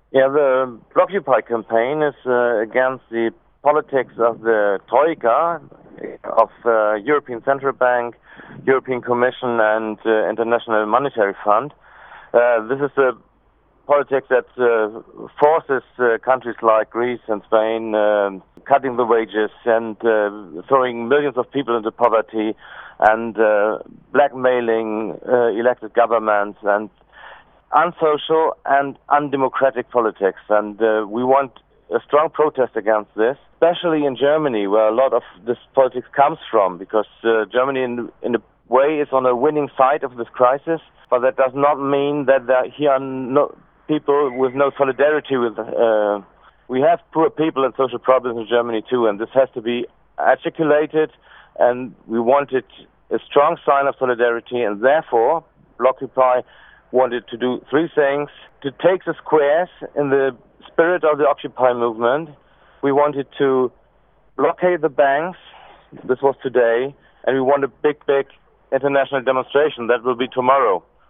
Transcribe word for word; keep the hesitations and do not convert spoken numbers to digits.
Yeah, the Blockupy campaign is uh, against the politics of the Troika, of uh, European Central Bank, European Commission and uh, International Monetary Fund. Uh, this is a politics that uh, forces uh, countries like Greece and Spain uh, cutting the wages and uh, throwing millions of people into poverty and uh, blackmailing uh, elected governments and unsocial and undemocratic politics. And uh, we want a strong protest against this, especially in Germany, where a lot of this politics comes from, because uh, Germany in, in a way is on a winning side of this crisis, but that does not mean that there here are no people with no solidarity with. Uh, we have poor people and social problems in Germany too, and this has to be articulated, and we wanted a strong sign of solidarity, and therefore Blockupy wanted to do three things: to take the squares in the spirit of the Occupy movement. We wanted to blockade the banks. This was today, and we want a big, big international demonstration that will be tomorrow.